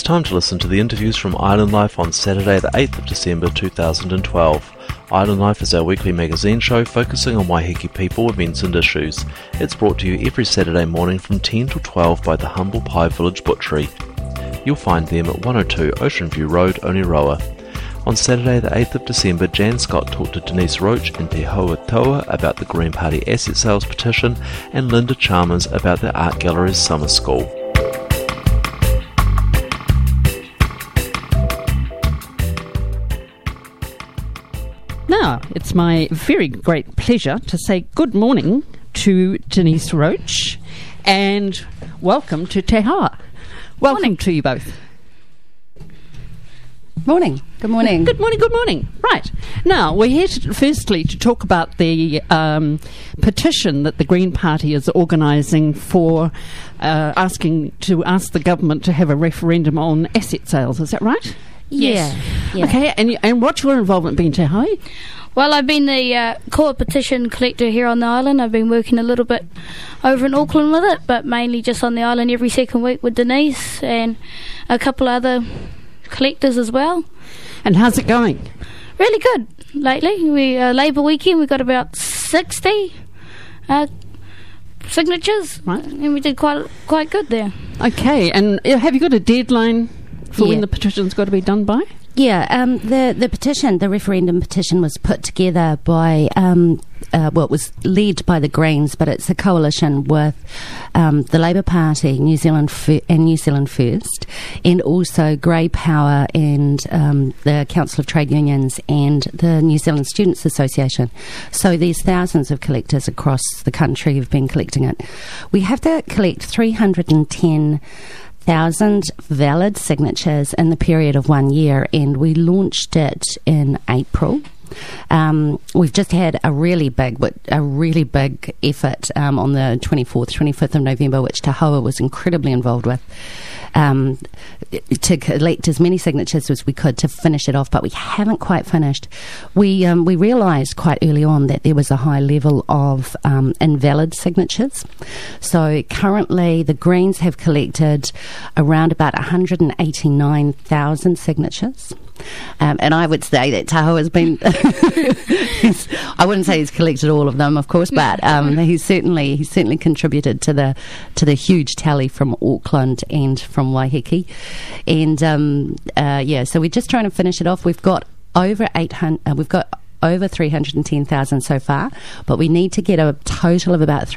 time to listen to the interviews from Island Life on Saturday the 8th of December 2012. Island Life is our weekly magazine show focusing on Waiheke people, events and issues. It's brought to you every Saturday morning from 10 till 12 by the Humble Pie Village Butchery. You'll find them at 102 Ocean View Road, Oneroa. On Saturday the 8th of December, Jan Scott talked to Denise Roach and Te Hoa Toa about the Green Party asset sales petition and Linda Chalmers about the Art Gallery's summer school. Now, it's my very great pleasure to say good morning to Denise Roach and welcome to Te Hoa. Welcome to you both. Morning. Good morning. Good morning, good morning. Right. Now, we're here firstly to talk about the petition that the Green Party is organising for ask the government to have a referendum on asset sales. Is that right? Yeah. Okay, and what's your involvement been, Te Hoa? Well, I've been the core petition collector here on the island. I've been working a little bit over in Auckland with it, but mainly just on the island every second week with Denise and a couple other collectors as well. And how's it going? Really good. Lately, Labour weekend, we got about 60 signatures, right, and we did quite good there. Okay, and have you got a deadline for when the petition's got to be done by? Yeah, the referendum petition was put together by, it was led by the Greens, but it's a coalition with the Labour Party, New Zealand First, and also Grey Power and the Council of Trade Unions and the New Zealand Students Association. So there's thousands of collectors across the country who've been collecting it. We have to collect 310,000 valid signatures in the period of 1 year, and we launched it in April. We've just had a really big effort on the 25th of November, which Te Hoa was incredibly involved with, to collect as many signatures as we could to finish it off, but we haven't quite finished. We realised quite early on that there was a high level of invalid signatures. So currently the Greens have collected around about 189,000 signatures. And I would say that Te Hoa has been I wouldn't say he's collected all of them, of course, but he's certainly contributed to the huge tally from Auckland and from Waiheke. And so we're just trying to finish it off. We've got over 310,000 so far, but we need to get a total of about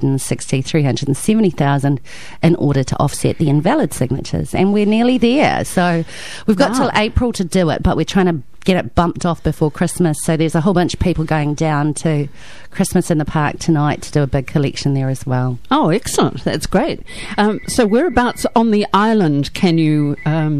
370,000 in order to offset the invalid signatures, and we're nearly there. So we've got till April to do it, but we're trying to get it bumped off before Christmas. So there's a whole bunch of people going down to Christmas in the Park tonight to do a big collection there as well. Oh, excellent! That's great. So whereabouts on the island can you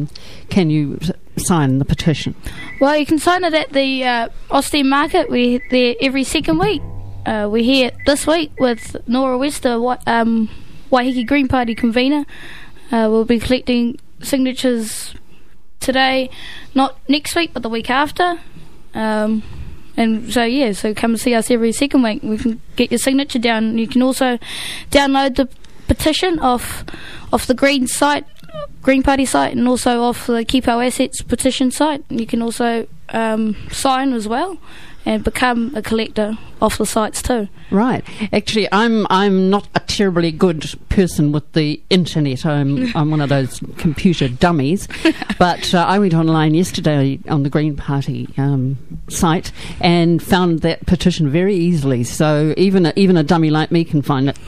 sign the petition? Well, you can sign it at the Austin Market. We're there every second week. We're here this week with Nora Wester, Waiheke Green Party convener. We'll be collecting signatures today, not next week, but the week after. And so come and see us every second week. We can get your signature down. You can also download the petition off the Green Party site, and also off the Keep Our Assets petition site. You can also sign as well and become a collector off the sites too. Right. Actually, I'm not a terribly good person with the internet. I'm one of those computer dummies. But I went online yesterday on the Green Party site and found that petition very easily. So even a dummy like me can find it.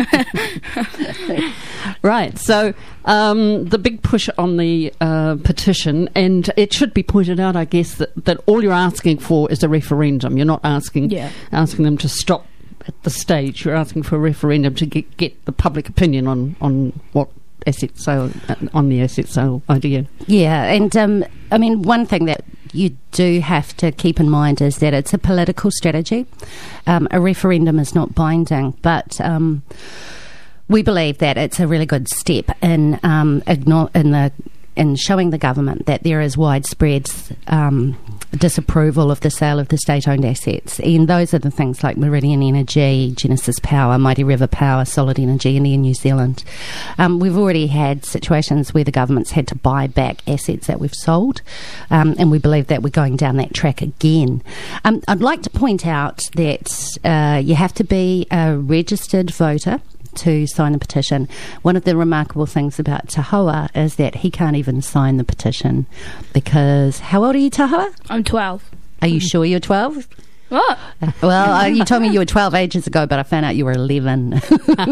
Right. So the big push on the petition, and it should be pointed out, I guess, that all you're asking for is a referendum. You're not asking them to stop at the stage. You're asking for a referendum to get the public opinion on what asset sale, on the asset sale idea. Yeah, and one thing that you do have to keep in mind is that it's a political strategy. A referendum is not binding, but we believe that it's a really good step in showing the government that there is widespread disapproval of the sale of the state-owned assets. And those are the things like Meridian Energy, Genesis Power, Mighty River Power, Solid Energy, and Air New Zealand. We've already had situations where the government's had to buy back assets that we've sold, and we believe that we're going down that track again. I'd like to point out that you have to be a registered voter to sign the petition. One of the remarkable things about Tahoa is that he can't even sign the petition because... How old are you, Tahoa? I'm 12. Are you sure you're 12? What? Well, you told me you were 12 ages ago, but I found out you were 11.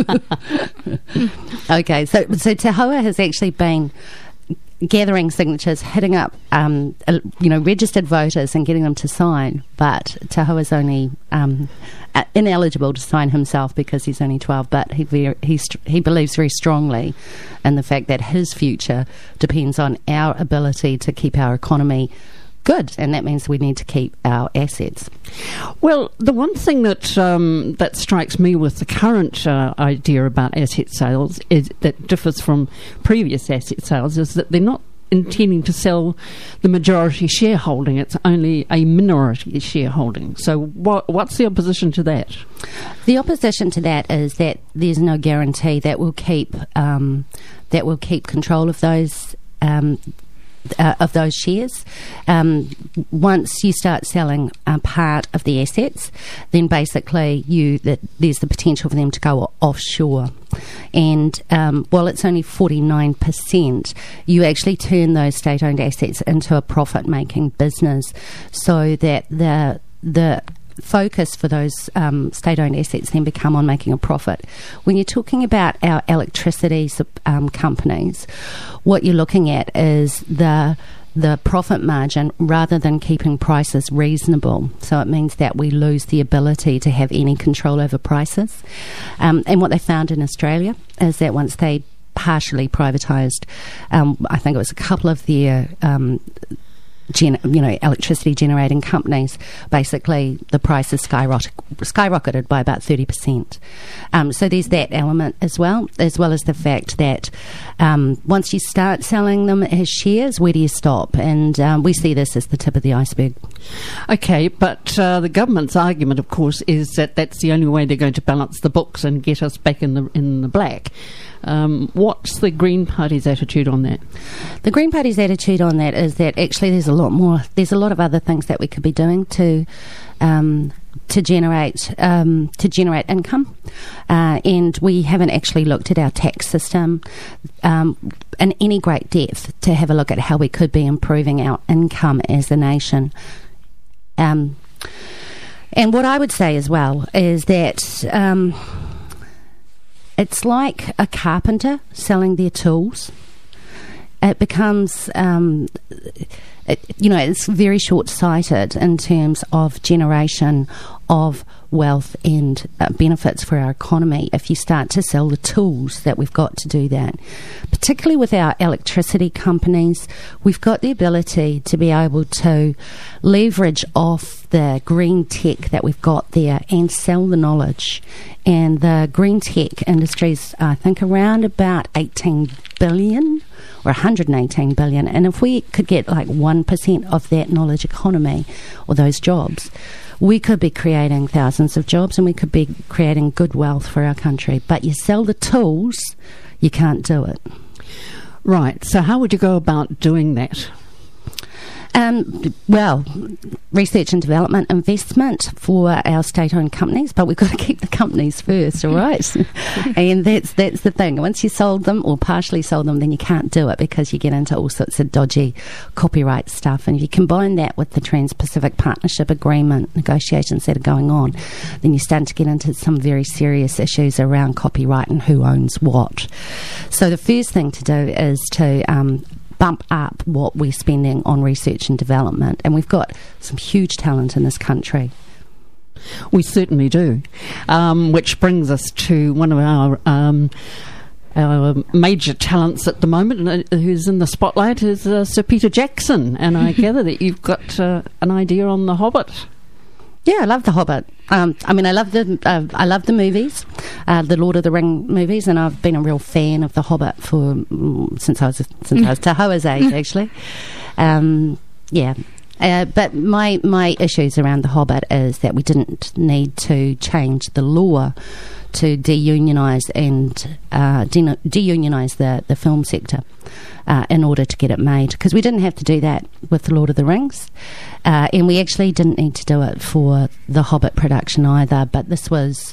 Okay, so Tahoa has actually been gathering signatures, hitting up, registered voters and getting them to sign. But Tahoa's only ineligible to sign himself because he's only 12. But he believes very strongly in the fact that his future depends on our ability to keep our economy good, and that means we need to keep our assets. Well, the one thing that that strikes me with the current idea about asset sales that differs from previous asset sales is that they're not intending to sell the majority shareholding. It's only a minority shareholding. So what's the opposition to that? The opposition to that is that there's no guarantee that we'll keep control of those shares. Once you start selling part of the assets, then basically there's the potential for them to go offshore. And while it's only 49%, you actually turn those state-owned assets into a profit-making business, so that the focus for those state-owned assets then become on making a profit. When you're talking about our electricity companies, what you're looking at is the profit margin rather than keeping prices reasonable. So it means that we lose the ability to have any control over prices. And what they found in Australia is that once they partially privatised, I think it was a couple of their electricity generating companies, basically the prices skyrocketed by about 30%. So there's that element as well as the fact that once you start selling them as shares, where do you stop? And we see this as the tip of the iceberg. Okay, but the government's argument, of course, is that that's the only way they're going to balance the books and get us back in the black. What's the Green Party's attitude on that? The Green Party's attitude on that is that actually there's a lot more. There's a lot of other things that we could be doing to generate income, and we haven't actually looked at our tax system in any great depth to have a look at how we could be improving our income as a nation. And what I would say as well is that it's like a carpenter selling their tools. It becomes, it's very short-sighted in terms of generation of wealth and benefits for our economy if you start to sell the tools that we've got to do that. Particularly with our electricity companies, we've got the ability to be able to leverage off the green tech that we've got there and sell the knowledge. And the green tech industry's, I think, around about 18 billion or 118 billion. And if we could get like 1% of that knowledge economy or those jobs, we could be creating thousands of jobs and we could be creating good wealth for our country. But you sell the tools, you can't do it. Right. So how would you go about doing that? Well, research and development investment for our state-owned companies, but we've got to keep the companies first, all right? And that's the thing. Once you sold them or partially sold them, then you can't do it because you get into all sorts of dodgy copyright stuff. And if you combine that with the Trans-Pacific Partnership Agreement negotiations that are going on, then you start to get into some very serious issues around copyright and who owns what. So the first thing to do is to bump up what we're spending on research and development, and we've got some huge talent in this country. We certainly do, which brings us to one of our major talents at the moment, who's in the spotlight, is Sir Peter Jackson, and I gather that you've got an idea on The Hobbit. Yeah, I love The Hobbit. I love the movies, the Lord of the Ring movies, and I've been a real fan of The Hobbit since I was Tahoa's age, actually. But my issues around The Hobbit is that we didn't need to change the law to deunionise and deunionise the film sector in order to get it made, because we didn't have to do that with The Lord of the Rings, and we actually didn't need to do it for the Hobbit production either. But this was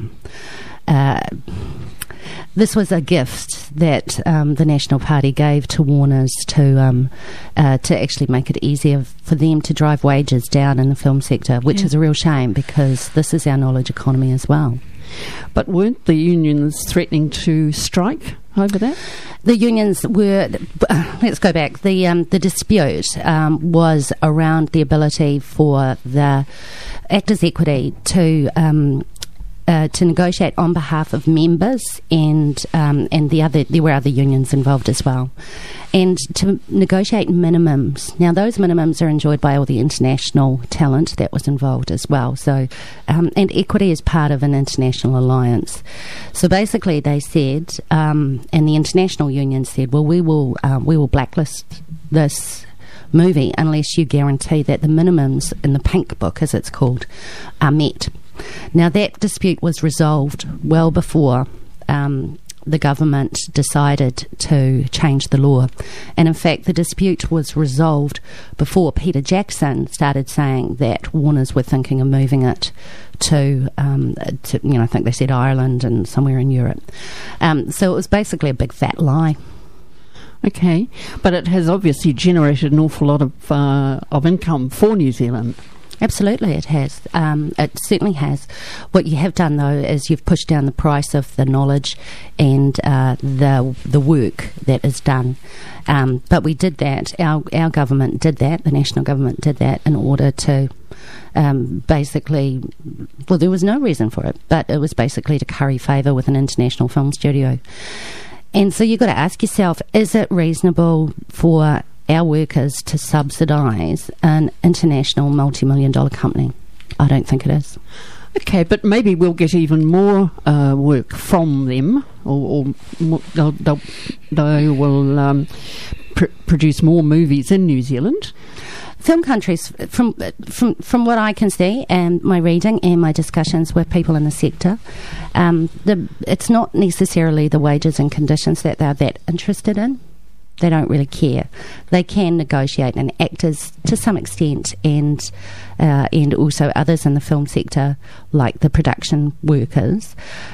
a gift that the National Party gave to Warners to actually make it easier for them to drive wages down in the film sector, which is a real shame, because this is our knowledge economy as well. But weren't the unions threatening to strike over that? The unions were. Let's go back. The dispute was around the ability for the Actors Equity to negotiate on behalf of members, and there were other unions involved as well, and to negotiate minimums. Now, those minimums are enjoyed by all the international talent that was involved as well. So, and Equity is part of an international alliance. So basically, they said, and the international union said, well, we will blacklist this movie unless you guarantee that the minimums in the Pink Book, as it's called, are met. Now, that dispute was resolved well before the government decided to change the law. And in fact, the dispute was resolved before Peter Jackson started saying that Warners were thinking of moving it to I think they said Ireland and somewhere in Europe. So it was basically a big fat lie. Okay, but it has obviously generated an awful lot of income for New Zealand. Absolutely, it has. It certainly has. What you have done, though, is you've pushed down the price of the knowledge and the work that is done. But we did that. Our government did that. The national government did that in order to basically. Well, there was no reason for it, but it was basically to curry favour with an international film studio. And so you've got to ask yourself: is it reasonable for our workers to subsidise an international multi-million-dollar company? I don't think it is. Okay, but maybe we'll get even more work from them, or they will produce more movies in New Zealand. Film countries, from what I can see, and my reading and my discussions with people in the sector, it's not necessarily the wages and conditions that they're that interested in. They don't really care. They can negotiate, and actors to some extent, and also others in the film sector, like the production workers,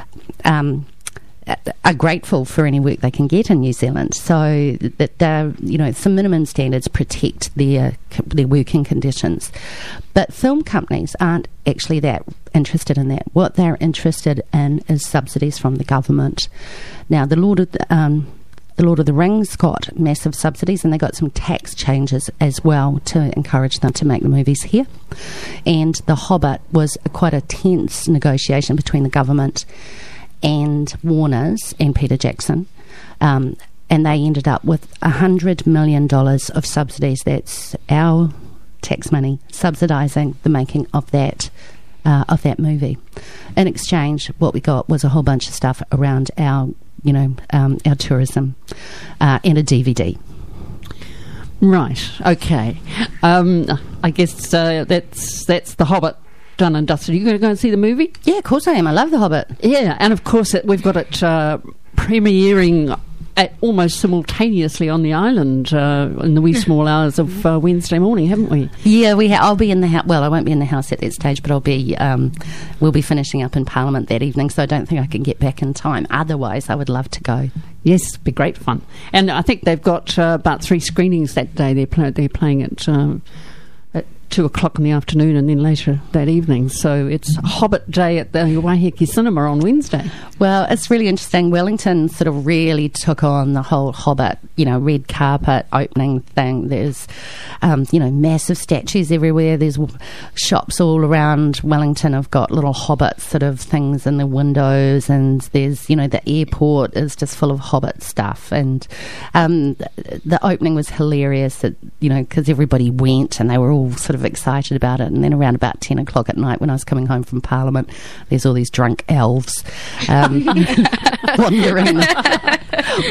are grateful for any work they can get in New Zealand. So that some minimum standards protect their working conditions. But film companies aren't actually that interested in that. What they're interested in is subsidies from the government. Now, The Lord of the Rings got massive subsidies, and they got some tax changes as well to encourage them to make the movies here. And The Hobbit was quite a tense negotiation between the government and Warners and Peter Jackson. And they ended up with $100 million of subsidies. That's our tax money subsidising the making of that movie. In exchange, what we got was a whole bunch of stuff around our tourism and a DVD. Right. Okay. I guess that's The Hobbit done and dusted. Are you going to go and see the movie? Yeah, of course I am. I love The Hobbit. Yeah, and of course we've got it premiering almost simultaneously on the island in the wee small hours of Wednesday morning, haven't we? Yeah, I'll be in the house. Well, I won't be in the house at that stage, but we'll be finishing up in Parliament that evening, so I don't think I can get back in time. Otherwise, I would love to go. Yes, it'd be great fun. And I think they've got about 3 screenings that day. They're playing at 2:00 in the afternoon, and then later that evening. So it's Hobbit Day at the Waiheke Cinema on Wednesday. Well, it's really interesting. Wellington sort of really took on the whole Hobbit, red carpet opening thing. There's, massive statues everywhere. There's shops all around Wellington have got little Hobbit sort of things in the windows, and there's, the airport is just full of Hobbit stuff. And the opening was hilarious, because everybody went and they were all sort of excited about it. And then around about 10 o'clock at night, when I was coming home from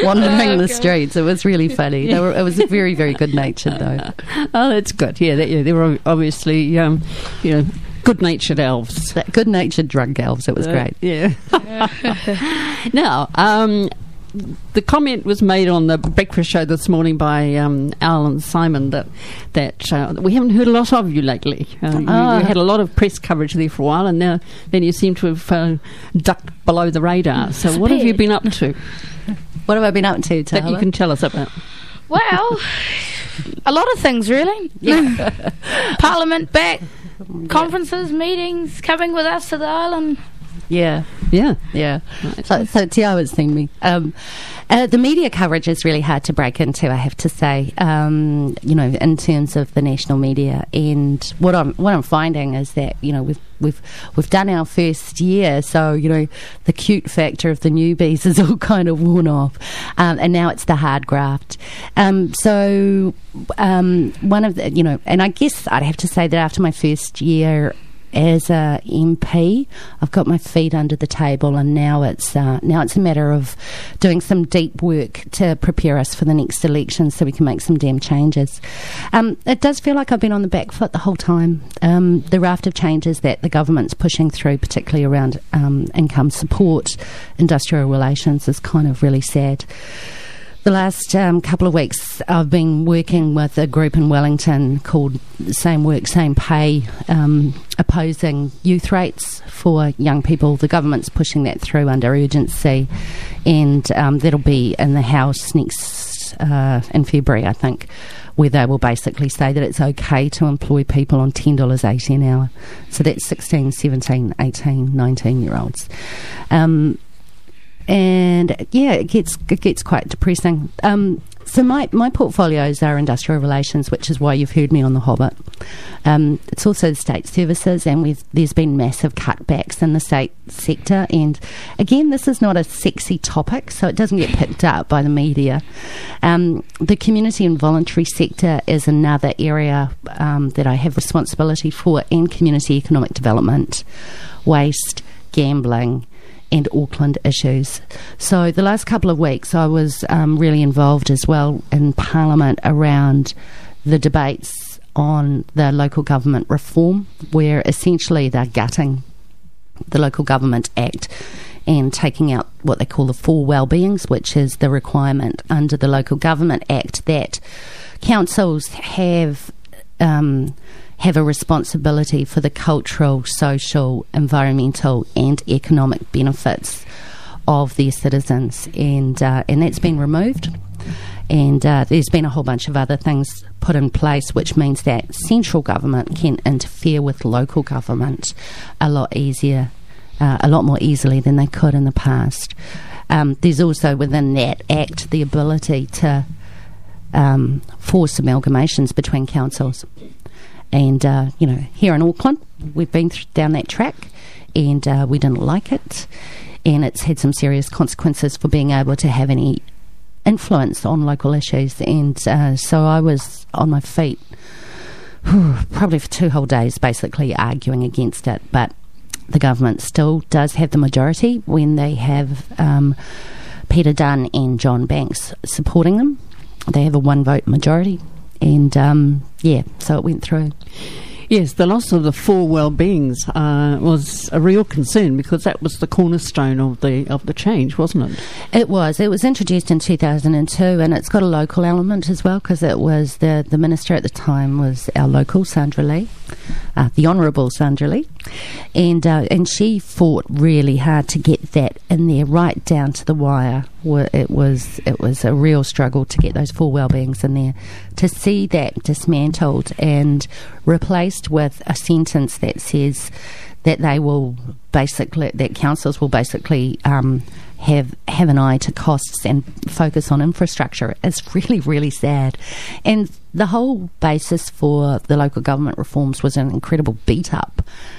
wandering the streets. It was really funny. It was very, very good natured though. Oh, that's good. Yeah, they were obviously, good-natured elves. Good-natured drunk elves. It was great. Yeah. Now, the comment was made on the breakfast show this morning by Alan Simon that we haven't heard a lot of you lately. You had a lot of press coverage there for a while, and then you seem to have ducked below the radar. So what have you been up to? What have I been up to, Tahela? That you can tell us about. Well, a lot of things, really. Yeah. Parliament back, conferences, meetings, coming with us to the island. Yeah. Right. So Tiawa's seen me. The media coverage is really hard to break into, I have to say. In terms of the national media, and what I'm finding is that we've done our first year, so the cute factor of the newbies is all kind of worn off, and now it's the hard graft. So one of the and I guess I'd have to say that after my first year as a MP, I've got my feet under the table, and now it's a matter of doing some deep work to prepare us for the next election, so we can make some damn changes. It does feel like I've been on the back foot the whole time. The raft of changes that the government's pushing through, particularly around income support, industrial relations, is kind of really sad. The last couple of weeks, I've been working with a group in Wellington called Same Work, Same Pay, opposing youth rates for young people. The government's pushing that through under urgency, and that'll be in the House next in February, I think, where they will basically say that it's okay to employ people on $10.80 an hour. So that's 16, 17, 18, 19-year-olds. And it gets quite depressing. So my portfolios are industrial relations, which is why you've heard me on The Hobbit. It's also the state services, and there's been massive cutbacks in the state sector. And again, this is not a sexy topic, so it doesn't get picked up by the media. The community and voluntary sector is another area that I have responsibility for, and community economic development, waste, gambling, and Auckland issues. So the last couple of weeks I was really involved as well in Parliament around the debates on the local government reform, where essentially they're gutting the Local Government Act and taking out what they call the 4 wellbeings, which is the requirement under the Local Government Act that councils have a responsibility for the cultural, social, environmental and economic benefits of their citizens, and that's been removed. And there's been a whole bunch of other things put in place, which means that central government can interfere with local government a lot more easily than they could in the past. There's also within that act the ability to force amalgamations between councils. And, here in Auckland, we've been down that track, and we didn't like it. And it's had some serious consequences for being able to have any influence on local issues. And so I was on my feet probably for 2 whole days, basically arguing against it. But the government still does have the majority when they have Peter Dunn and John Banks supporting them. They have a 1-vote majority. And so it went through. Yes, the loss of the 4 well-beings was a real concern, because that was the cornerstone of the change, wasn't it? It was. It was introduced in 2002, and it's got a local element as well, because it was the minister at the time was our local Sandra Lee, the Honourable Sandra Lee, and she fought really hard to get that in there, right down to the wire. It was a real struggle to get those 4 well-beings in there. To see that dismantled and replaced with a sentence that says that that councils will basically have an eye to costs and focus on infrastructure is really, really sad. And the whole basis for the local government reforms was an incredible beat-up.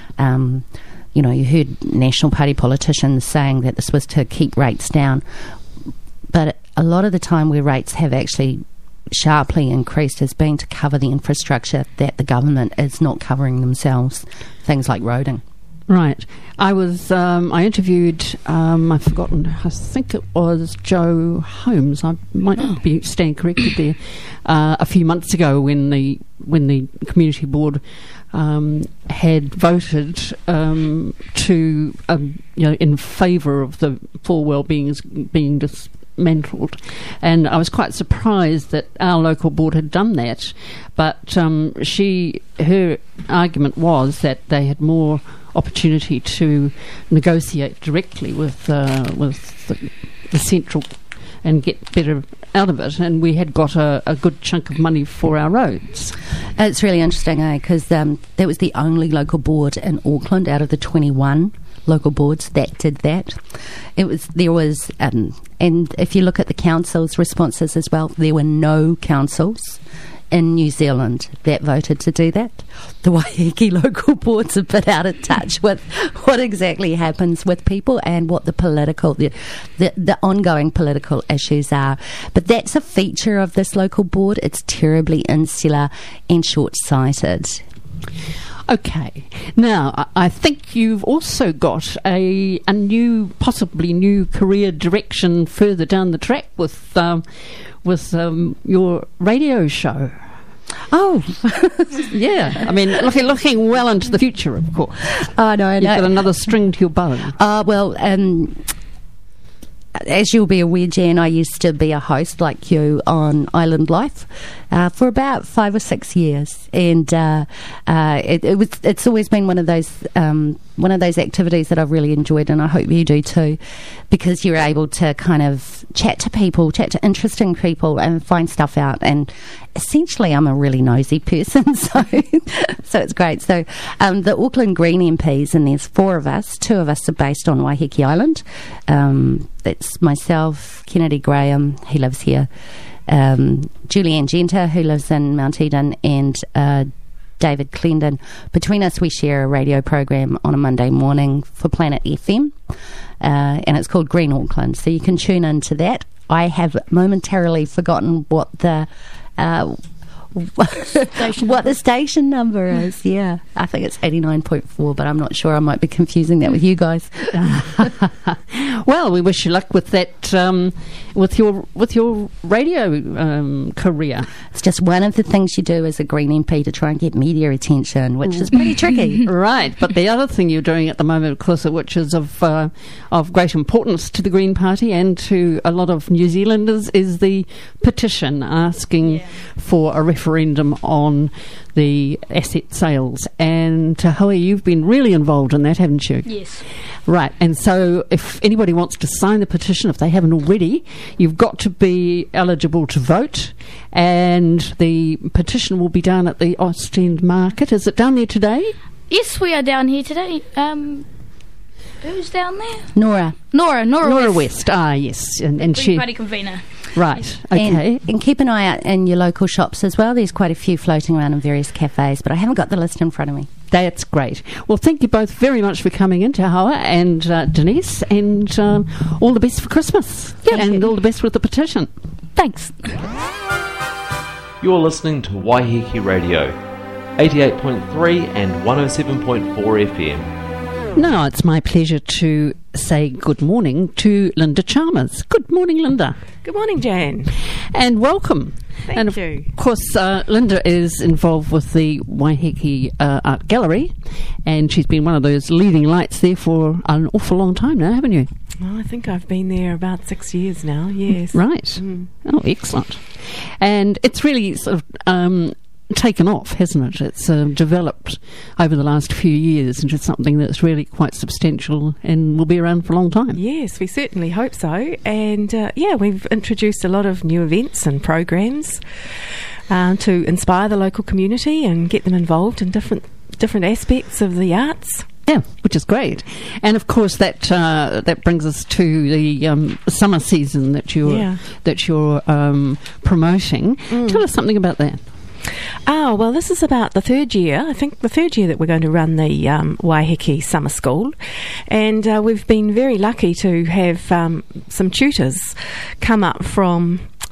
You heard National Party politicians saying that this was to keep rates down, but a lot of the time where rates have actually sharply increased has been to cover the infrastructure that the government is not covering themselves, things like roading. Right. I interviewed, I've forgotten, I think it was Joe Holmes. I might not be stand corrected there. A few months ago when the community board had voted to in favour of the Four Wellbeings being dismantled, and I was quite surprised that our local board had done that. But her argument was that they had more opportunity to negotiate directly with the central and get better out of it, and we had got a good chunk of money for our roads. It's really interesting, because that was the only local board in Auckland out of the 21 local boards that did that. There was, and if you look at the council's responses as well, there were no councils in New Zealand that voted to do that. The Waiheke local board's a bit out of touch with what exactly happens with people and what the political, the ongoing political issues are. But that's a feature of this local board. It's terribly insular and short-sighted. Okay. Now, I think you've also got a possibly new career direction further down the track with your radio show. Oh, yeah. I mean, looking well into the future, of course. Oh, no, You've got another string to your bow. As you'll be aware, Jan, I used to be a host like you on Island Life for about 5 or 6 years, and it's always been one of those activities that I've really enjoyed, and I hope you do too, because you're able to kind of chat to interesting people and find stuff out. And essentially, I'm a really nosy person, so it's great. So the Auckland Green MPs, and there's 4 of us. 2 of us are based on Waiheke Island. That's myself, Kennedy Graham, he lives here, Julianne Genter, who lives in Mount Eden, and David Clendon. Between us, we share a radio program on a Monday morning for Planet FM, and it's called Green Auckland, so you can tune into that. I have momentarily forgotten what the station number is. Yeah, I think it's 89.4, but I'm not sure. I might be confusing that with you guys. Well, we wish you luck with that, with your radio career. It's just one of the things you do as a Green MP to try and get media attention, which is pretty tricky. Right, but the other thing you're doing at the moment, of course, which is of great importance to the Green Party and to a lot of New Zealanders, is the petition asking for a referendum on the asset sales. And Tahoe, you've been really involved in that, haven't you? Yes. Right, and so if anybody wants to sign the petition, if they haven't already, you've got to be eligible to vote, and the petition will be down at the Ostend Market. Is it down there today? Yes, we are down here today. Who's down there? Nora West. Ah, yes, and Green she. Party convener. Right, okay. And keep an eye out in your local shops as well. There's quite a few floating around in various cafes, but I haven't got the list in front of me. That's great. Well, thank you both very much for coming in, Tahoe and Denise, and all the best for Christmas. And all the best with the petition. Thanks. You're listening to Waiheke Radio, 88.3 and 107.4 FM. Now it's my pleasure to say good morning to Linda Chalmers. Good morning, Linda. Good morning, Jan. And welcome. Thank you. Of course, Linda is involved with the Waiheke Art Gallery, and she's been one of those leading lights there for an awful long time now, haven't you? Well, I think I've been there about 6 years now, yes. Right. Mm. Oh, excellent. And it's really sort of taken off, hasn't it? It's developed over the last few years into something that's really quite substantial and will be around for a long time. Yes, we certainly hope so. And we've introduced a lot of new events and programs to inspire the local community and get them involved in different aspects of the arts. Yeah, which is great. And of course that brings us to the summer season that you're promoting. Tell us something about that. Oh, well, this is about the 3rd year. I think the 3rd year that we're going to run the Waiheke Summer School. And we've been very lucky to have some tutors come up from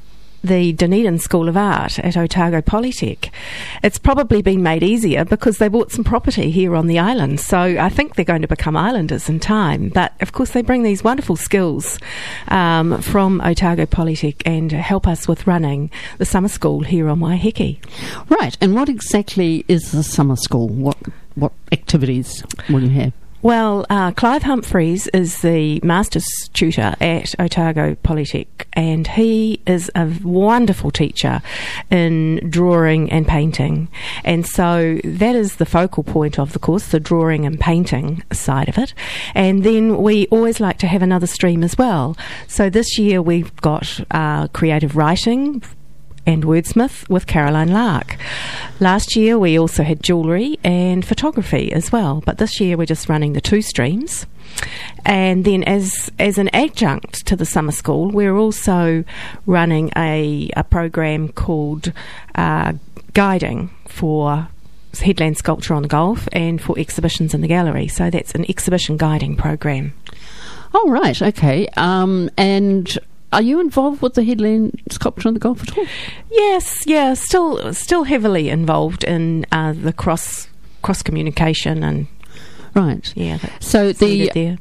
the Dunedin School of Art at Otago Polytech. It's probably been made easier because they bought some property here on the island, so I think they're going to become islanders in time. But of course they bring these wonderful skills from Otago Polytech and help us with running the summer school here on Waiheke. Right, and what exactly is the summer school? What activities will you have? Well, Clive Humphreys is the master's tutor at Otago Polytech, and he is a wonderful teacher in drawing and painting. And so that is the focal point of the course, the drawing and painting side of it. And then we always like to have another stream as well. So this year we've got creative writing and wordsmith with Caroline Lark. Last year we also had jewellery and photography as well, but this year we're just running the 2 streams. And then as an adjunct to the summer school, we're also running a program called Guiding for headland sculpture on the Gulf and for exhibitions in the gallery. So that's an exhibition guiding program. Oh, right, okay. And are you involved with the headland sculpture on the Gulf at all? Yes, yeah, still heavily involved in the cross communication and right. Yeah. So the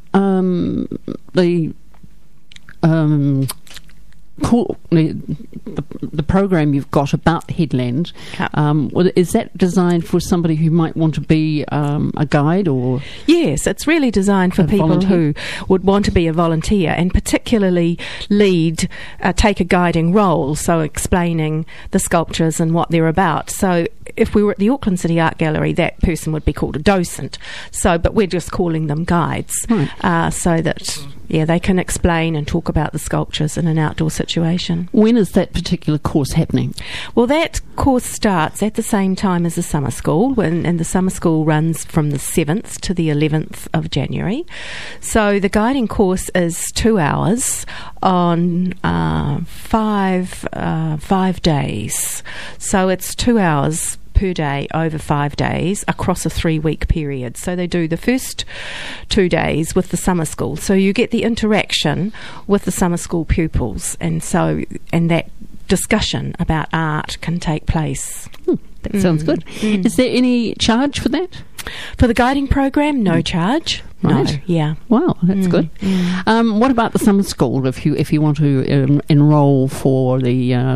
program you've got about the headland, is that designed for somebody who might want to be a guide or? Yes, it's really designed for people who would want to be a volunteer and particularly take a guiding role, so explaining the sculptures and what they're about. So if we were at the Auckland City Art Gallery, that person would be called a docent. But we're just calling them guides, right. So that they can explain and talk about the sculptures in an outdoor situation. When is that particular course happening? Well, that course starts at the same time as the summer school, and the summer school runs from the 7th to the 11th of January. So the guiding course is 2 hours on 5 days. So it's 2 hours per day over 5 days across a 3-week period. So they do the first 2 days with the summer school. So you get the interaction with the summer school pupils, and that discussion about art can take place. That sounds good. Is there any charge for that? For the guiding program, no charge. Right. No, yeah. Wow, that's good. What about the summer school? If you want to enrol for the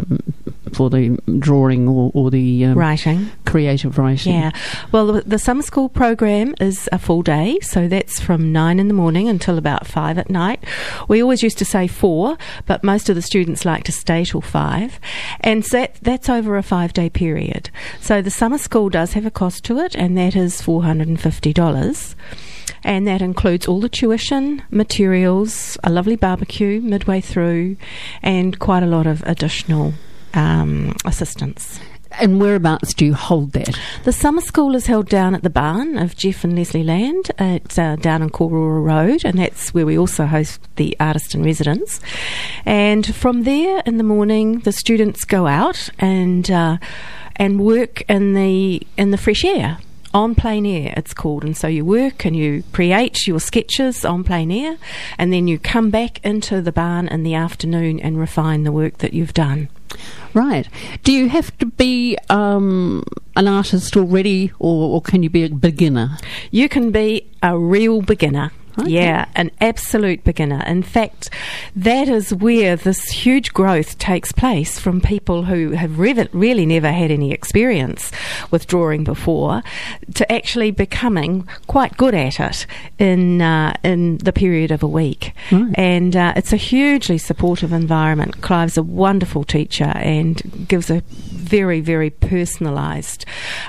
drawing or the writing, creative writing. Yeah. Well, the summer school program is a full day, so that's from 9 in the morning until about 5 at night. We always used to say 4, but most of the students like to stay till 5, and so that's over a 5-day period. So the summer school does have a cost to it, and that is $450. And that includes all the tuition, materials, a lovely barbecue midway through, and quite a lot of additional assistance. And whereabouts do you hold that? The summer school is held down at the barn of Jeff and Leslie Land at down in Korora Road, and that's where we also host the artist in residence. And from there in the morning, the students go out and work in the fresh air. On plein air, it's called, and so you work and you create your sketches on plein air, and then you come back into the barn in the afternoon and refine the work that you've done. Right. Do you have to be an artist already, or can you be a beginner? You can be a real beginner. Okay. Yeah, an absolute beginner. In fact, that is where this huge growth takes place from people who have really never had any experience with drawing before to actually becoming quite good at it in the period of a week. Right. And it's a hugely supportive environment. Clive's a wonderful teacher and gives a very, very personalised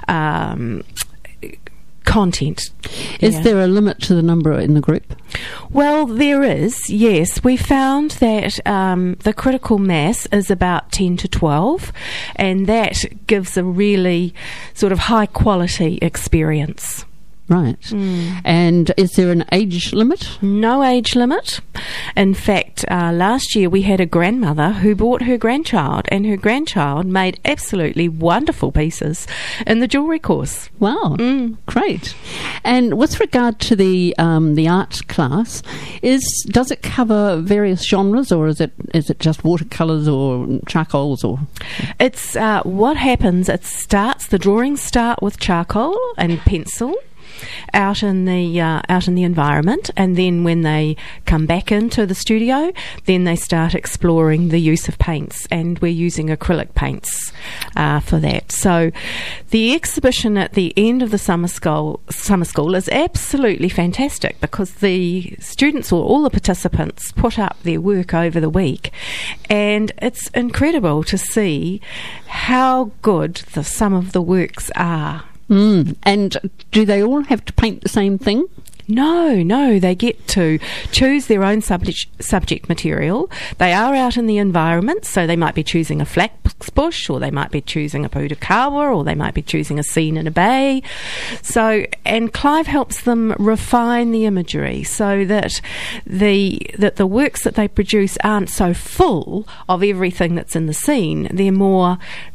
content. Is there a limit to the number in the group? Well, there is, yes. We found that the critical mass is about 10 to 12, and that gives a really sort of high quality experience. Right. And is there an age limit? No age limit. In fact, last year we had a grandmother who brought her grandchild, and her grandchild made absolutely wonderful pieces in the jewellery course. Wow, great. And with regard to the art class, does it cover various genres, or is it just watercolours or charcoals? Or it's what happens. The drawings start with charcoal and pencil out in the environment, and then when they come back into the studio, then they start exploring the use of paints, and we're using acrylic paints for that. So the exhibition at the end of the summer school is absolutely fantastic, because the students or all the participants put up their work over the week, and it's incredible to see how good some of the works are. And do they all have to paint the same thing? No, they get to choose their own subject material. They are out in the environment, so they might be choosing a flax bush, or they might be choosing a putukawa, or they might be choosing a scene in a bay. So, and Clive helps them refine the imagery so that the works that they produce aren't so full of everything that's in the scene. They're more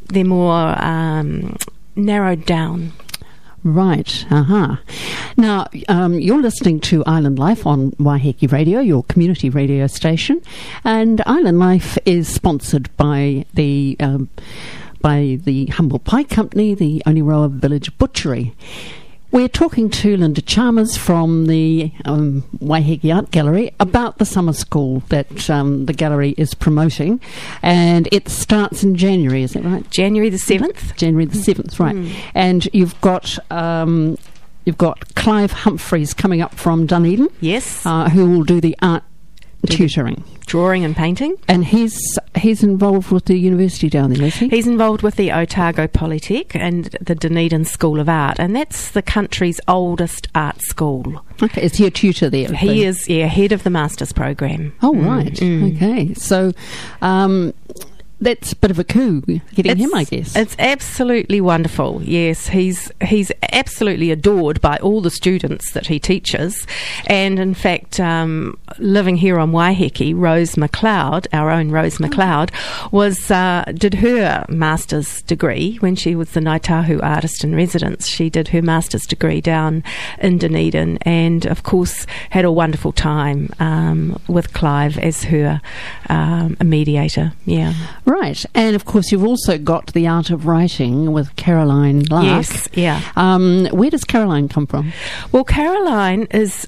narrowed down. Right. Now, you're listening to Island Life on Waiheke Radio, your community radio station, and Island Life is sponsored by the Humble Pie Company, the Oneroa Village Butchery. We're talking to Linda Chalmers from the Waiheke Art Gallery about the summer school that the gallery is promoting, and it starts in January, is that right? January the 7th. January the 7th, right. And you've got Clive Humphreys coming up from Dunedin. Yes. Who will do the art tutoring. Drawing and painting. And he's involved with the university down there, is he? He's involved with the Otago Polytech and the Dunedin School of Art, and that's the country's oldest art school. Okay, is he a tutor there? He is, head of the master's program. Oh, right. Okay, so that's a bit of a coup getting him, I guess. It's absolutely wonderful. Yes, he's absolutely adored by all the students that he teaches, and in fact, living here on Waiheke, Rose McLeod, our own Rose McLeod, did her master's degree when she was the Ngāi Tahu artist in residence. She did her master's degree down in Dunedin, and of course had a wonderful time with Clive as her mediator. Yeah. Right, and of course you've also got the art of writing with Caroline Lark. Yes, yeah. Where does Caroline come from? Well, Caroline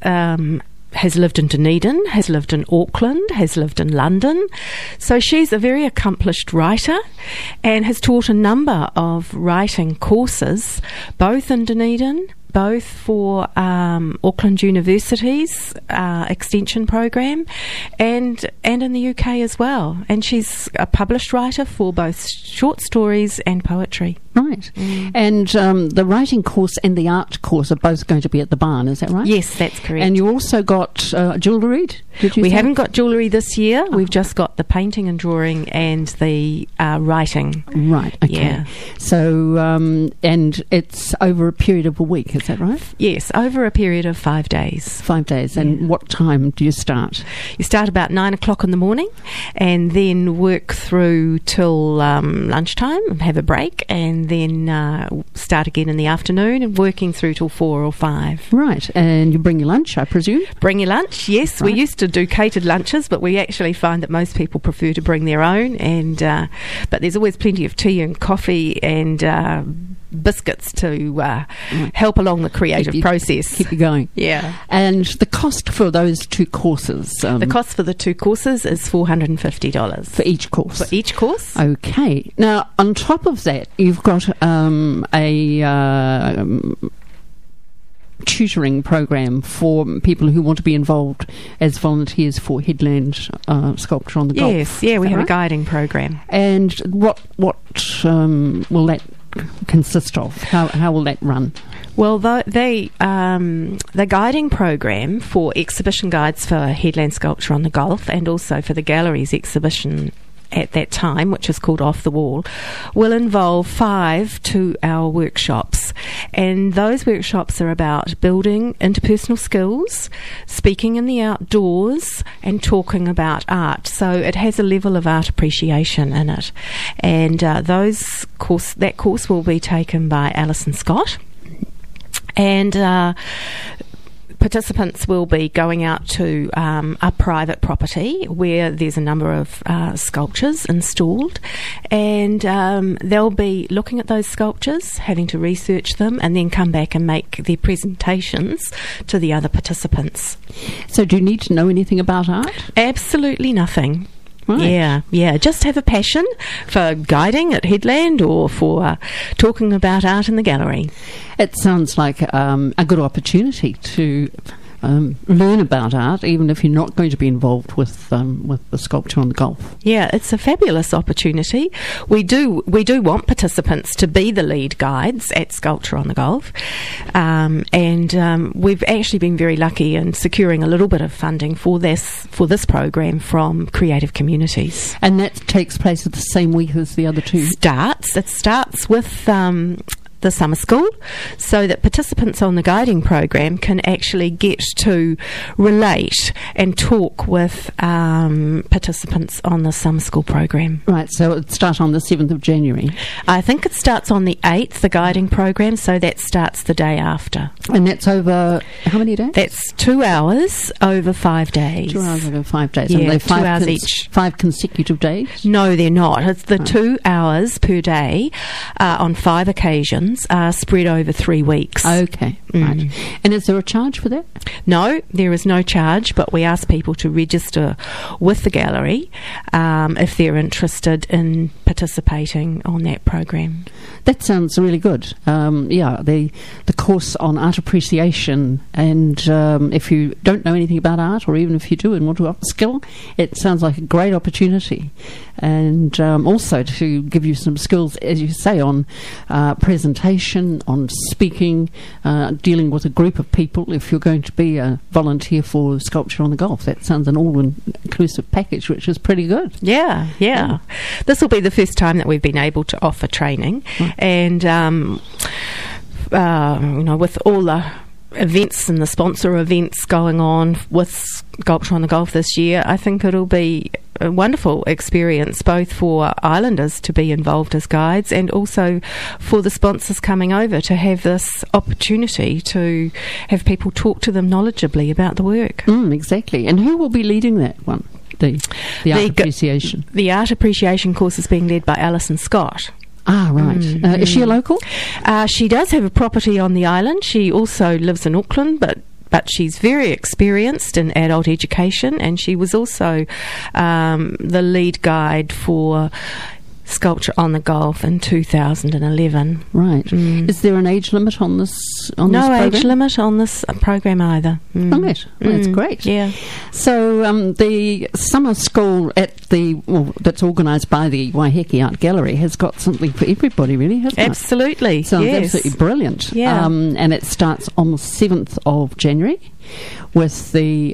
has lived in Dunedin, has lived in Auckland, has lived in London. So she's a very accomplished writer and has taught a number of writing courses, both in Dunedin, both for Auckland University's extension program and in the UK as well. And she's a published writer for both short stories and poetry. Right. And the writing course and the art course are both going to be at the barn, is that right? Yes, that's correct. And you also got jewellery, did you We say? haven't got jewellery this year. We've just got the painting and drawing and the writing. Right, okay. Yeah. So, and it's over a period of a week, is that right? Yes, over a period of 5 days. 5 days. And what time do you start? You start about 9 o'clock in the morning and then work through till lunchtime and have a break, and then start again in the afternoon and working through till 4 or 5. Right. And you bring your lunch, I presume? Bring your lunch, yes. Right. We used to do catered lunches, but we actually find that most people prefer to bring their own, and but there's always plenty of tea and coffee and biscuits to help along the creative process. Keep you going. Yeah. And the cost for those two courses? The cost for the two courses is $450. For each course? For each course. Okay. Now, on top of that, you've got a tutoring program for people who want to be involved as volunteers for Headland Sculpture on the Gulf. Yes, yeah, we have a guiding program. And what will that consist of? How will that run? Well, the guiding program for exhibition guides for Headland Sculpture on the Gulf and also for the gallery's exhibition at that time, which is called Off the Wall, will involve 5 2-hour workshops. And those workshops are about building interpersonal skills, speaking in the outdoors, and talking about art. So it has a level of art appreciation in it. And that course will be taken by Alison Scott. And participants will be going out to a private property where there's a number of sculptures installed, and they'll be looking at those sculptures, having to research them, and then come back and make their presentations to the other participants. So do you need to know anything about art? Absolutely nothing. Right. Yeah. Just have a passion for guiding at Headland or for talking about art in the gallery. It sounds like a good opportunity to learn about art, even if you're not going to be involved with the Sculpture on the Gulf. Yeah, it's a fabulous opportunity. We do want participants to be the lead guides at Sculpture on the Gulf, and we've actually been very lucky in securing a little bit of funding for this program from Creative Communities. And that takes place at the same week as the other two? It starts with the summer school, so that participants on the guiding program can actually get to relate and talk with participants on the summer school program. Right, so it starts on the 7th of January. I think it starts on the 8th, the guiding program, so that starts the day after. And that's over how many days? That's 2 hours over 5 days. 2 hours over 5 days. Yeah, and they're 2 hours each. 5 consecutive days? No, they're not. It's the 2 hours per day on 5 occasions. Are spread over 3 weeks. Okay, right. And is there a charge for that? No, there is no charge, but we ask people to register with the gallery if they're interested in participating on that program. That sounds really good. The course on art appreciation, and if you don't know anything about art, or even if you do and want to upskill, it sounds like a great opportunity. And also to give you some skills, as you say, on presentation, on speaking, dealing with a group of people if you're going to be a volunteer for Sculpture on the Gulf. That sounds an all-inclusive package, which is pretty good. Yeah. This will be the first time that we've been able to offer training. Right. And, with all the events and the sponsor events going on with Sculpture on the Gulf this year, I think it'll be a wonderful experience both for islanders to be involved as guides and also for the sponsors coming over to have this opportunity to have people talk to them knowledgeably about the work. Exactly. And who will be leading that one? The art appreciation. The art appreciation course is being led by Alison Scott. Ah, right. Is she a local? She does have a property on the island. She also lives in Auckland, but she's very experienced in adult education, and she was also the lead guide for Sculpture on the Gulf in 2011. Right. Is there an age limit on this? No age limit on this program either. Right. That's great. Yeah. So the summer school that's organised by the Waiheke Art Gallery has got something for everybody, really, hasn't it? Absolutely. Sounds absolutely brilliant. Yeah. And it starts on the 7th of January with the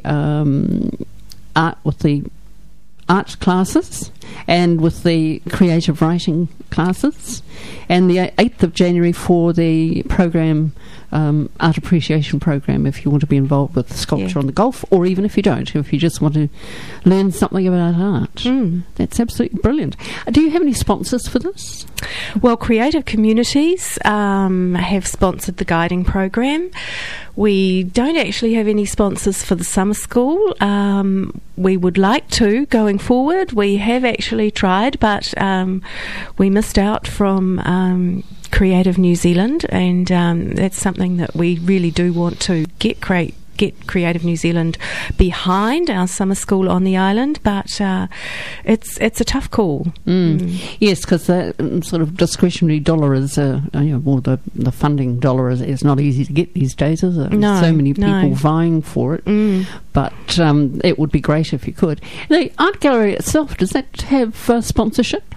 art classes and with the creative writing classes, and the 8th of January for the program, art appreciation program, if you want to be involved with Sculpture on the Gulf, or even if you don't, if you just want to learn something about art. That's absolutely brilliant. Do you have any sponsors for this? Well, Creative Communities have sponsored the guiding program. We don't actually have any sponsors for the summer school. We would like to going forward. We have actually tried, but we missed out from Creative New Zealand, and that's something that we really do want to get Creative New Zealand behind our summer school on the island, but it's a tough call. Yes, because the sort of discretionary dollar is, the funding dollar is not easy to get these days, is it? No, so many people vying for it, but it would be great if you could. The art gallery itself, does that have sponsorship?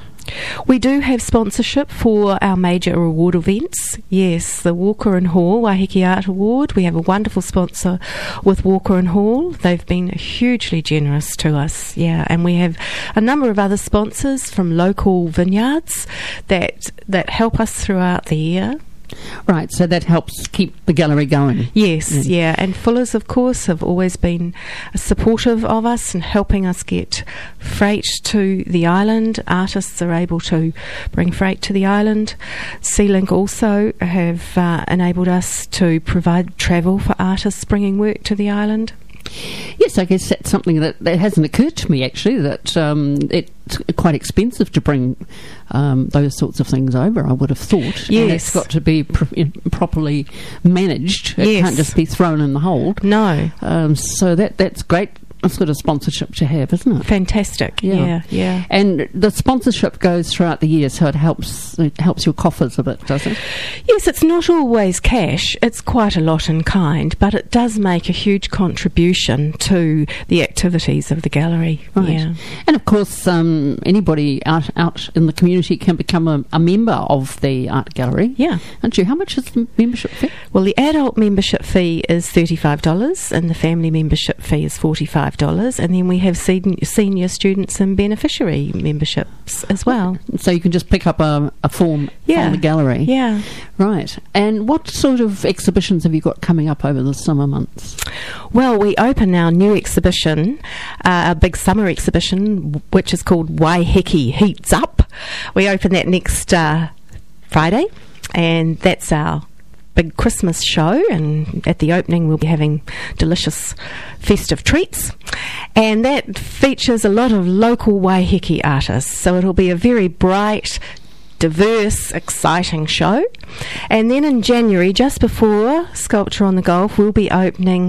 We do have sponsorship for our major award events. Yes, the Walker and Hall Waiheke Art Award. We have a wonderful sponsor with Walker and Hall. They've been hugely generous to us, and we have a number of other sponsors from local vineyards that help us throughout the year. Right, so that helps keep the gallery going. Yes, and Fuller's, of course, have always been supportive of us and helping us get freight to the island. Artists are able to bring freight to the island. Sealink also have enabled us to provide travel for artists bringing work to the island. Yes, I guess that's something that hasn't occurred to me, actually, that it's quite expensive to bring those sorts of things over, I would have thought. Yes. And it's got to be properly managed. It can't just be thrown in the hold. No. So that's great. A sort of sponsorship to have, isn't it? Fantastic. Yeah. And the sponsorship goes throughout the year, so it helps your coffers a bit, does it? Yes, it's not always cash. It's quite a lot in kind, but it does make a huge contribution to the activities of the gallery. Right. Yeah. And of course, anybody out in the community can become a member of the art gallery. Yeah. Aren't you? How much is the membership fee? Well, the adult membership fee is $35 and the family membership fee is $45. And then we have senior students and beneficiary memberships as well. So you can just pick up a form from the gallery. Yeah. Right. And what sort of exhibitions have you got coming up over the summer months? Well, we open our new exhibition, a big summer exhibition, which is called Waiheke Heats Up. We open that next Friday, and that's our big Christmas show, and at the opening we'll be having delicious festive treats, and that features a lot of local Waiheke artists, so it'll be a very bright, diverse, exciting show. And then in January, just before Sculpture on the Gulf, we'll be opening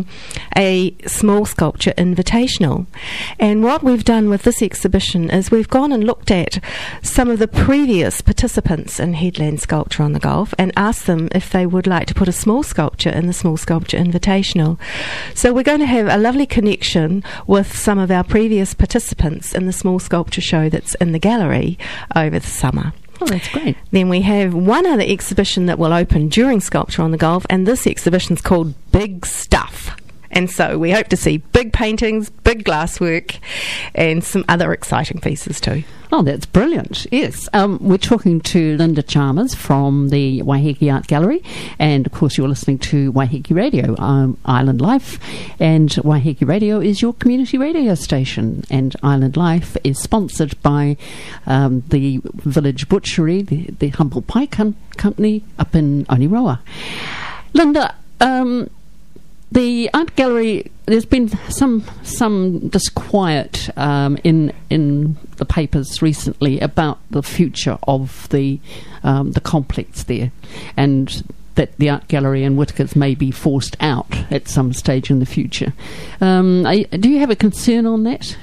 a small sculpture invitational. And what we've done with this exhibition is we've gone and looked at some of the previous participants in Headland Sculpture on the Gulf and asked them if they would like to put a small sculpture in the small sculpture invitational. So we're going to have a lovely connection with some of our previous participants in the small sculpture show that's in the gallery over the summer. Oh, that's great. Then we have one other exhibition that will open during Sculpture on the Gulf, and this exhibition's called Big Stuff. And so we hope to see big paintings, big glasswork, and some other exciting pieces too. Oh, that's brilliant. Yes. We're talking to Linda Chalmers from the Waiheke Art Gallery, and of course you're listening to Waiheke Radio, Island Life, and Waiheke Radio is your community radio station, and Island Life is sponsored by the Village Butchery, the Humble Pie Company up in Oniroa. Linda, the art gallery, there's been some disquiet in the papers recently about the future of the complex there, and that the art gallery in Whitakers may be forced out at some stage in the future. Do you have a concern on that?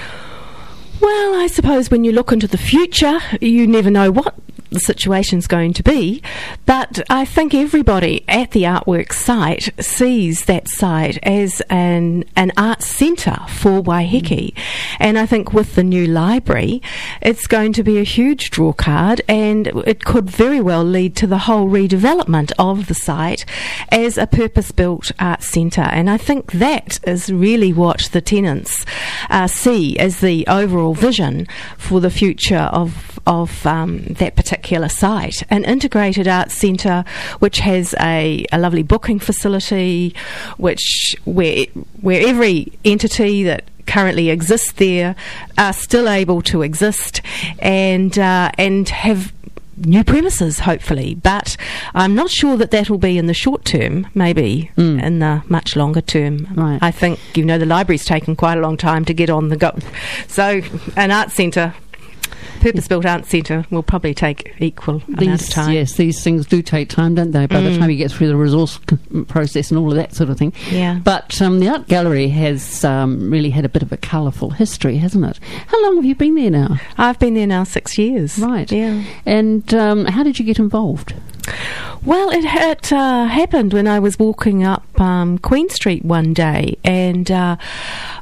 Well, I suppose when you look into the future, you never know what the situation's going to be, but I think everybody at the artwork site sees that site as an art centre for Waiheke, and I think with the new library it's going to be a huge draw card, and it could very well lead to the whole redevelopment of the site as a purpose-built art centre, and I think that is really what the tenants see as the overall vision for the future of that particular site. An integrated art centre which has a lovely booking facility, where every entity that currently exists there are still able to exist and have new premises, hopefully, but I'm not sure that will be in the short term, maybe in the much longer term. Right. I think, the library's taken quite a long time to get on the go, so an art centre, purpose-built art centre, will probably take equal amount of time. Yes, these things do take time, don't they, by the time you get through the resource process and all of that sort of thing. Yeah. But the art gallery has really had a bit of a colourful history, hasn't it? How long have you been there now? I've been there now 6 years. Right. Yeah. And how did you get involved? Well, it happened when I was walking up Queen Street one day, and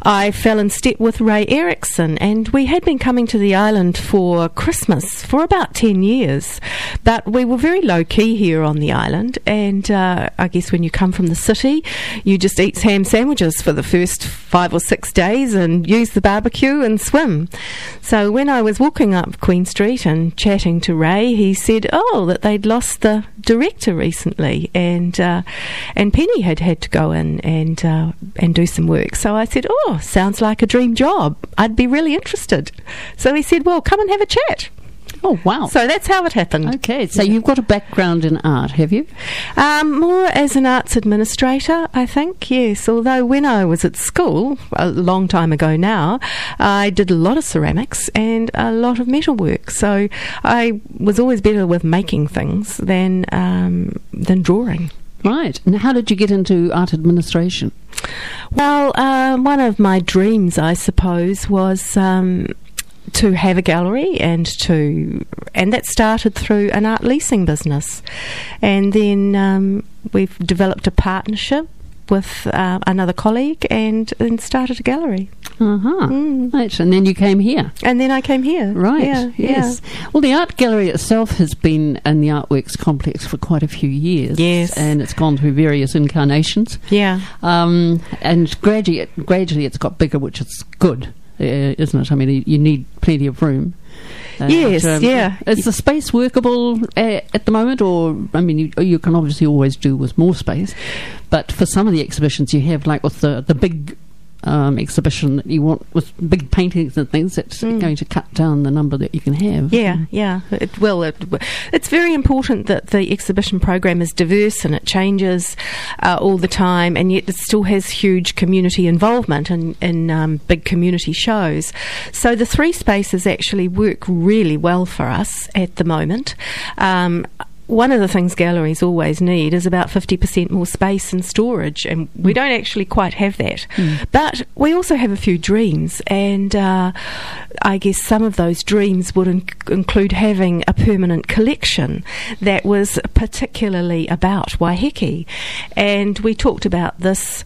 I fell in step with Ray Erickson, and we had been coming to the island for Christmas for about 10 years, but we were very low-key here on the island, and I guess when you come from the city, you just eat ham sandwiches for the first 5 or 6 days and use the barbecue and swim. So when I was walking up Queen Street and chatting to Ray, he said, that they'd lost the director recently, and Penny had to go in and do some work. So I said, sounds like a dream job. I'd be really interested. So he said, well, come and have a chat. Oh, wow. So that's how it happened. Okay, so you've got a background in art, have you? More as an arts administrator, I think, yes. Although when I was at school, a long time ago now, I did a lot of ceramics and a lot of metalwork. So I was always better with making things than drawing. Right. And how did you get into art administration? Well, one of my dreams, I suppose, was to have a gallery, and that started through an art leasing business, and then we've developed a partnership with another colleague and started a gallery. Right, and then you came here. And then I came here. Right, yeah, yes. Yeah. Well, the art gallery itself has been in the Artworks complex for quite a few years. Yes. And it's gone through various incarnations. Yeah. And gradually it's got bigger, which is good, isn't it? I mean, you need plenty of room. Yes, yeah. Is the space workable at the moment, or I mean, you can obviously always do with more space, but for some of the exhibitions you have, like with the big exhibition that you want with big paintings and things, it's going to cut down the number that you can have. Yeah. It will. It's very important that the exhibition program is diverse and it changes all the time, and yet it still has huge community involvement in big community shows. So the 3 spaces actually work really well for us at the moment. One of the things galleries always need is about 50% more space and storage, and we don't actually quite have that. But we also have a few dreams, and I guess some of those dreams would include having a permanent collection that was particularly about Waiheke. And we talked about this.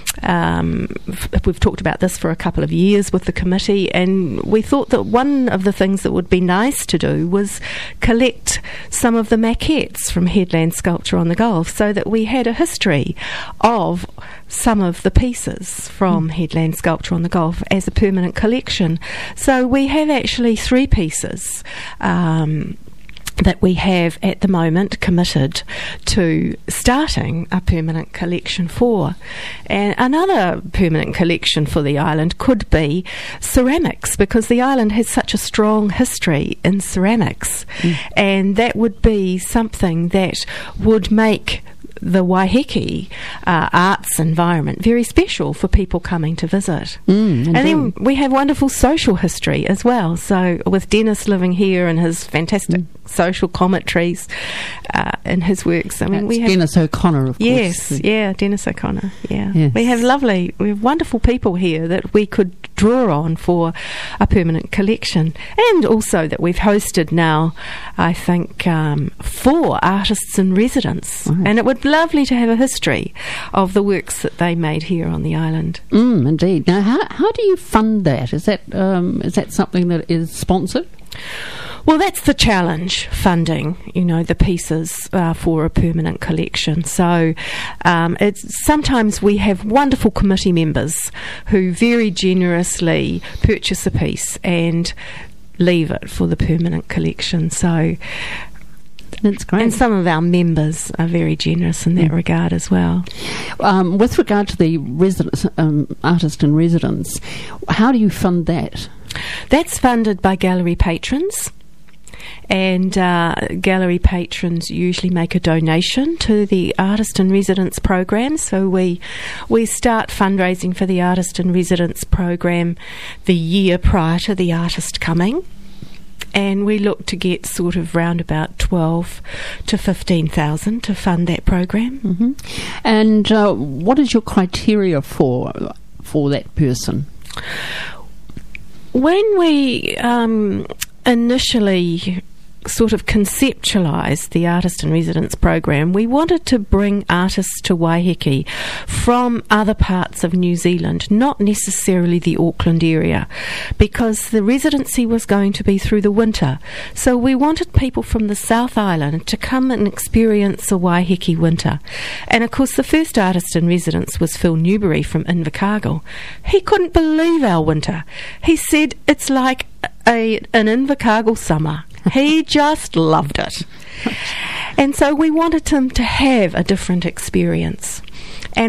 We've talked about this for a couple of years with the committee, and we thought that one of the things that would be nice to do was collect some of the maquettes from Headland Sculpture on the Gulf, so that we had a history of some of the pieces from Headland Sculpture on the Gulf as a permanent collection. So we have actually 3 pieces that we have at the moment committed to starting a permanent collection for. And another permanent collection for the island could be ceramics, because the island has such a strong history in ceramics, and that would be something that would make the Waiheke arts environment very special for people coming to visit. And then we have wonderful social history as well. So with Dennis living here and his fantastic social commentaries in his works. I mean, we have Dennis O'Connor, of course. Yes, Dennis O'Connor. Yeah, yes. we have wonderful people here that we could draw on for a permanent collection, and also that we've hosted now, I think, 4 artists in residence, and it would be lovely to have a history of the works that they made here on the island. Indeed. Now, how do you fund that? Is that something that is sponsored? Well, that's the challenge, funding, the pieces for a permanent collection. So sometimes we have wonderful committee members who very generously purchase a piece and leave it for the permanent collection. So that's great. And some of our members are very generous in that regard as well. With regard to the artist in residence, how do you fund that? That's funded by gallery patrons. And gallery patrons usually make a donation to the Artist in Residence program. So we start fundraising for the Artist in Residence program the year prior to the artist coming. And we look to get sort of round about 12 to 15,000 to fund that program. And what is your criteria for that person? When we initially sort of conceptualised the Artist in Residence program, we wanted to bring artists to Waiheke from other parts of New Zealand, not necessarily the Auckland area, because the residency was going to be through the winter. So we wanted people from the South Island to come and experience a Waiheke winter. And of course the first artist in residence was Phil Newberry from Invercargill. He couldn't believe our winter. He said it's like an Invercargill summer. He just loved it. And so we wanted him to have a different experience. And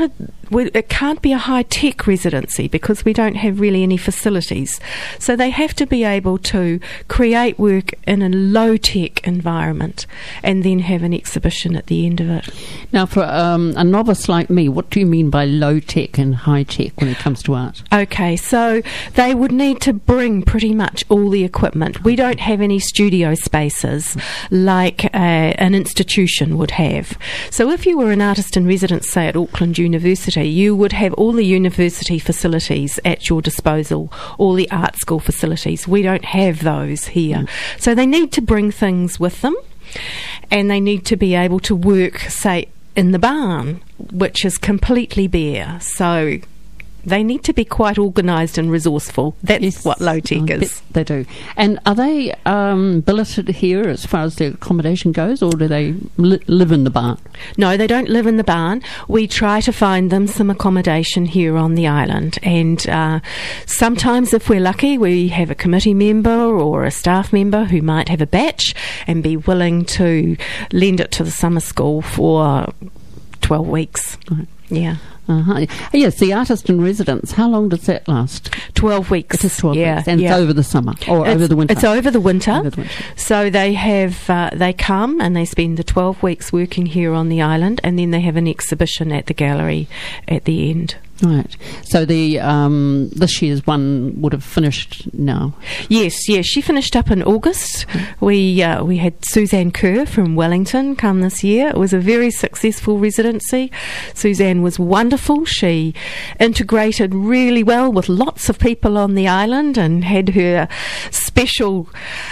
it can't be a high-tech residency because we don't have really any facilities. So they have to be able to create work in a low-tech environment and then have an exhibition at the end of it. Now, for a novice like me, what do you mean by low-tech and high-tech when it comes to art? Okay, so they would need to bring pretty much all the equipment. We don't have any studio spaces like an institution would have. So if you were an artist in residence, say at Auckland University, you would have all the university facilities at your disposal, all the art school facilities. We don't have those here. So they need to bring things with them, and they need to be able to work, say, in the barn, which is completely bare. So they need to be quite organised and resourceful. That's what low-tech is. They do. And are they billeted here as far as their accommodation goes, or do they live in the barn? No, they don't live in the barn. We try to find them some accommodation here on the island. And sometimes, if we're lucky, we have a committee member or a staff member who might have a batch and be willing to lend it to the summer school for 12 weeks. Right. Yeah. Uh-huh. Yes, the artist in residence, how long does that last? 12 weeks. It is 12 weeks. And it's over the summer or over the winter? It's over the winter. Over the winter. So they have, they come and they spend the 12 weeks working here on the island, and then they have an exhibition at the gallery at the end. Right. So the this year's one would have finished now. Yes. She finished up in August. We had Suzanne Kerr from Wellington come this year. It was a very successful residency. Suzanne was wonderful. She integrated really well with lots of people on the island and had her special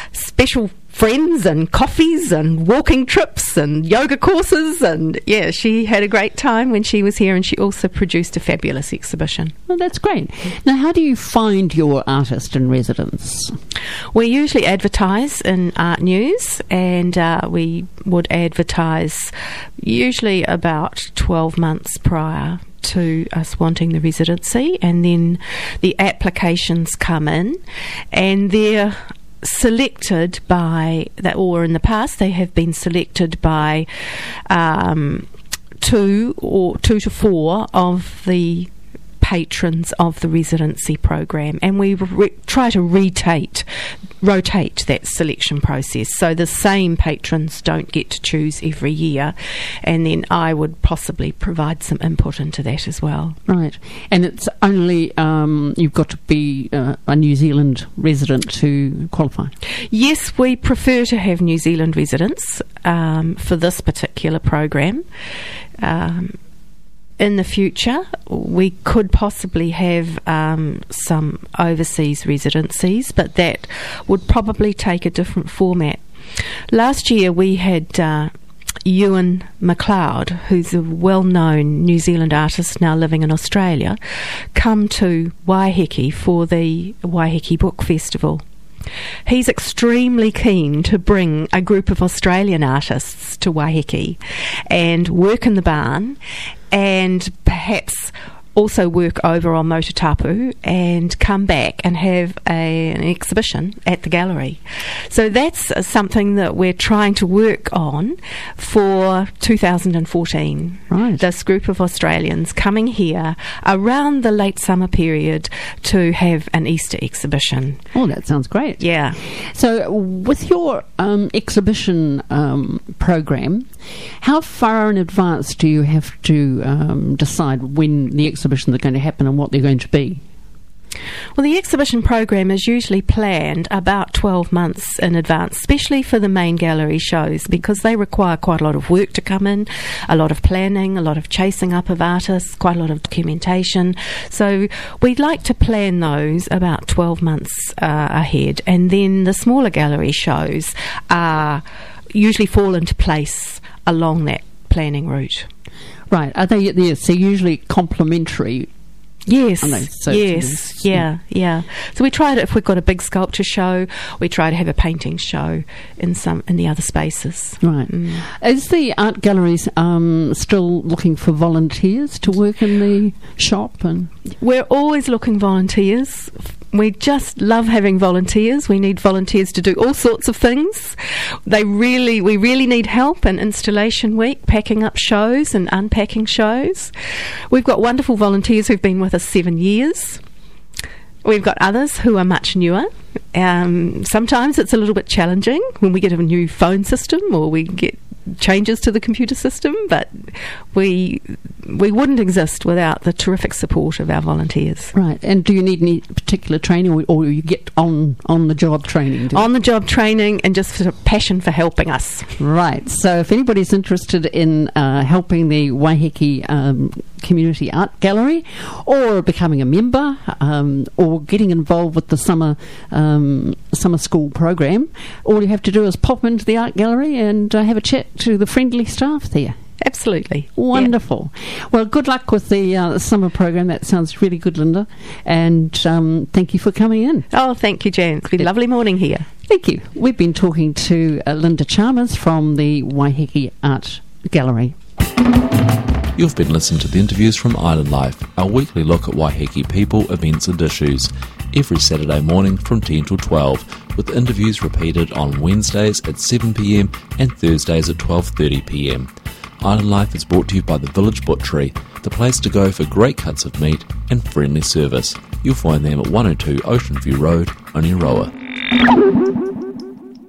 friends and coffees and walking trips and yoga courses, and she had a great time when she was here, and she also produced a fabulous exhibition. Well, that's great. Now, how do you find your artist in residence? We usually advertise in Art News, and we would advertise usually about 12 months prior to us wanting the residency, and then the applications come in, and they're selected by that, or in the past they have been selected by 2 to 4 of the patrons of the residency program, and we try to rotate that selection process, so the same patrons don't get to choose every year, and then I would possibly provide some input into that as well. Right. And it's only you've got to be a New Zealand resident to qualify? Yes, we prefer to have New Zealand residents for this particular program. In the future, we could possibly have some overseas residencies, but that would probably take a different format. Last year we had Ewan McLeod, who's a well-known New Zealand artist now living in Australia, come to Waiheke for the Waiheke Book Festival. He's extremely keen to bring a group of Australian artists to Waiheke and work in the barn, and perhaps also work over on Motutapu and come back and have an exhibition at the gallery. So that's something that we're trying to work on for 2014. Right. This group of Australians coming here around the late summer period to have an Easter exhibition. Oh, that sounds great. Yeah. So with your exhibition program, how far in advance do you have to decide when the exhibitions are going to happen and what they're going to be? Well, the exhibition program is usually planned about 12 months in advance, especially for the main gallery shows, because they require quite a lot of work to come in, a lot of planning, a lot of chasing up of artists, quite a lot of documentation. So we'd like to plan those about 12 months ahead, and then the smaller gallery shows usually fall into place along that planning route. Right. Are they so usually complementary? Yes, yeah. So we try to, if we've got a big sculpture show, we try to have a painting show in the other spaces. Right. Is the art galleries still looking for volunteers to work in the shop? And we're always looking volunteers. We just love having volunteers. We need volunteers to do all sorts of things. We really need help in installation week, packing up shows and unpacking shows. We've got wonderful volunteers who've been with us 7 years. We've got others who are much newer. Sometimes it's a little bit challenging when we get a new phone system or we get changes to the computer system, but we wouldn't exist without the terrific support of our volunteers. Right. And do you need any particular training, or you get on the job training? On the job training, and just sort of passion for helping us. Right. So if anybody's interested in helping the Waiheke Community Art Gallery, or becoming a member, or getting involved with the summer school program, all you have to do is pop into the art gallery and have a chat to the friendly staff there. Absolutely. Wonderful. Yeah. Well, good luck with the summer program. That sounds really good, Linda. And thank you for coming in. Oh, thank you, Jan. It's been a lovely morning here. Thank you. We've been talking to Linda Chalmers from the Waiheke Art Gallery. You've been listening to the interviews from Island Life, our weekly look at Waiheke people, events and issues, every Saturday morning from 10 till 12, with interviews repeated on Wednesdays at 7 p.m. and Thursdays at 12:30 p.m. Island Life is brought to you by the Village Butchery, the place to go for great cuts of meat and friendly service. You'll find them at 102 Ocean View Road, Oneroa.